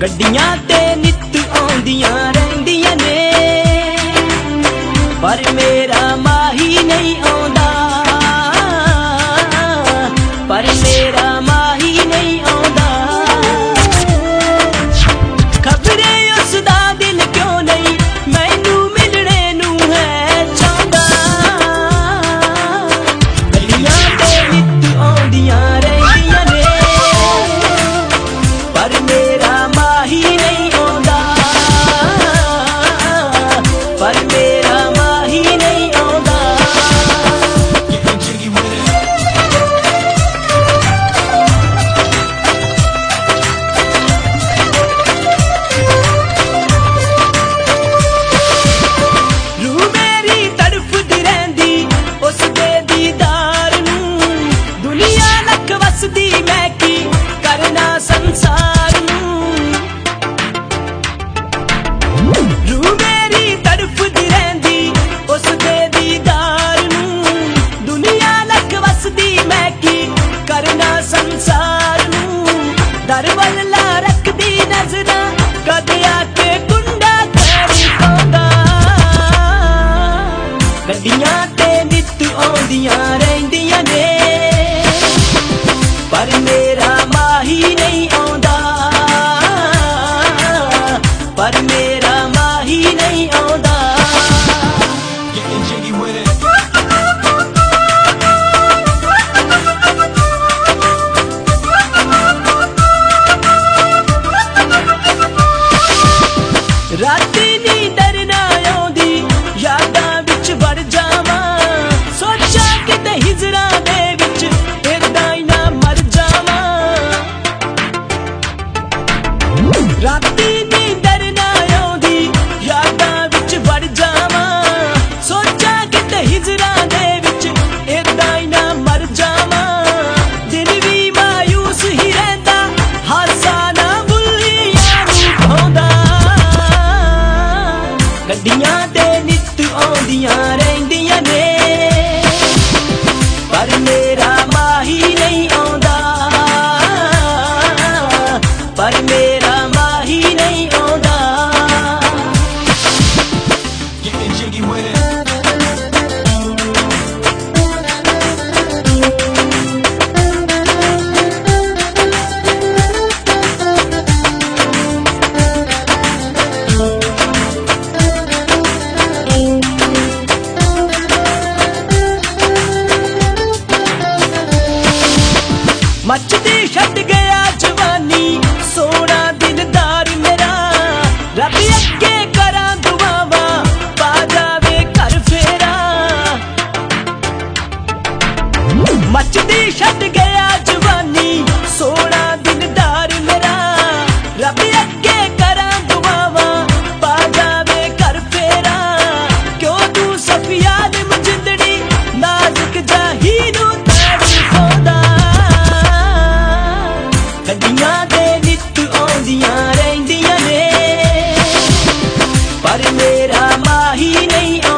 ਗੱਡੀਆਂ ਤੇ ਨਿੱਤ ਆਉਂਦੀਆਂ ਰਹਿੰਦੀਆਂ ਨੇ, ਪਰ ਮੇਰਾ ਮਾਹੀ ਨਹੀਂ ਆਉਂਦਾ, ਪਰ ਮੇਰਾ ਮਾਹੀ ਨਹੀਂ ਆਉਂਦਾ। ਖਬਰੇ ਉਸ ਦਾ ਦਿਲ ਕਿਉਂ ਨਹੀਂ ਮੈਨੂੰ ਮਿਲਣੇ ਨੂੰ ਹੈ ਚਾਹੁੰਦਾ। ਗੱਡੀਆਂ ਤੇ ਨਿੱਤ ਆਉਂਦੀਆਂ ਰਹਿੰਦੀਆਂ ਨੇ, ਪਰ ਮੇਰਾ ਮਾਹੀ ਨਹੀਂ ਆਉਂਦਾ, ਪਰ ਮੇਰਾ ਮਾਹੀ ਨਹੀਂ ਆਉਂਦਾ। ਰੂਹ ਮੇਰੀ ਤੜਫਦੀ ਰਹਿੰਦੀ ਉਸ ਦੇ ਦੀਦਾਰ ਨੂੰ, ਦੁਨੀਆ ਲੱਖ ਵਸਦੀ ਮੈਂ ਕੀ ਕਰਨਾ ਸੰਸਾਰ ਨੂੰ। ਰੂਹ ਮੇਰੀ ਤੜਫਦੀ ਰਹਿੰਦੀ ਉਸ ਦੇ ਦੀਦਾਰ ਨੂੰ, ਦੁਨੀਆ ਲੱਖ ਵਸਦੀ ਮੈਂ ਕੀ ਕਰਨਾ ਸੰਸਾਰ ਨੂੰ। ਦਰ ਵੱਲ ਲਾ ਰੱਖਦੀ ਨਜ਼ਰਾਂ ਕਦ ਆ ਕੇ ਕੁੰਡਾ ਖੜਕਾਉਂਦਾ। ਗੱਡੀਆਂ ਤੇ ਨਿੱਤ ਆਉਂਦੀਆਂ ਰਹਿੰਦੀਆਂ ਨੇ, ਪਰ ਮੇਰਾ ਮਾਹੀ ਨਹੀਂ ਆਉਂਦਾ, ਪਰ ਮੇਰਾ ਮਾਹੀ ਨਹੀਂ ਆਉਂਦਾ। ਰਾਤੀ ਨੀਂਦਰ ਨਾ ਆਉਂਦੀ ਯਾਦਾਂ ਵਿੱਚ ਵੜ ਜਾਵਾਂ, ਸੋਚਾਂ ਕਿਤੇ ਹਿਜਰਾਂ ਦੇ ਵਿੱਚ ਏਦਾਂ ਹੀ ਨਾ ਮਰ ਜਾਵਾਂ। ਰਾਤੀ ਨੀਂਦਰ ਨਾ ਆਉਂਦੀ ਯਾਦਾਂ ਵਿੱਚ ਵੜ ਜਾਵਾਂ, ਸੋਚਾਂ ਕਿਤੇ ਹਿਜਰਾਂ ਦੇ ਵਿੱਚ ਏਦਾਂ ਹੀ ਨਾ ਮਰ ਜਾਵਾਂ। ਦਿਲ ਵੀ ਮਾਯੂਸ ਹੀ ਰਹਿੰਦਾ, ਹਾਸਾ ਨਾ ਬੁੱਲੀਆਂ ਨੂੰ ਭਾਉਂਦਾ। ਗੱਡੀਆਂ ਤੇ ਨਿੱਤ ਆਉਂਦੀਆਂ ਰਹਿੰਦੀਆਂ ਨੇ, ਪਰ ਮੇਰਾ ਮਾਹੀ ਨਹੀਂ ਆਉਂਦਾ, ਪਰ ਮੇਰਾ ਮਾਹੀ ਨਹੀਂ ਆਉਂਦਾ। ਮੱਚਦੀ ਛੱਡ ਗਿਆ ਜਵਾਨੀ ਸੋਹਣਾ ਦਿਲਦਾਰ ਮੇਰਾ, ਰੱਬ ਅੱਗੇ ਕਰਾਂ ਦੁਆਵਾਂ ਪਾ ਜਾਵੇ ਘਰ ਫੇਰਾ। ਮੱਚਦੀ ਛੱਡ ਗਿਆ ਜਵਾਨੀ ਸੋਹਣਾ ਦਿਲਦਾਰ ਮੇਰਾ, ਰੱਬ ਅੱਗੇ ਕਰਾਂ ਦੁਆਵਾਂ ਪਾ ਜਾਵੇ ਘਰ ਫੇਰਾ। ਕਿਉਂ ਤੂੰ ਸਫੀਆ ਦੇ ਮਜਿੰਦੜੀ ਨਾਜ਼ੁਕ ਜਾਹੀ ਨੂੰ ਤੜਫਾਉਂਦਾ। ਗੱਡੀਆਂ ਤੇ ਨਿੱਤ ਆਉਂਦੀਆਂ ਰਹਿੰਦੀਆਂ ਨੇ, ਪਰ ਮੇਰਾ ਮਾਹੀ ਨਹੀਂ ਆਉਂਦਾ,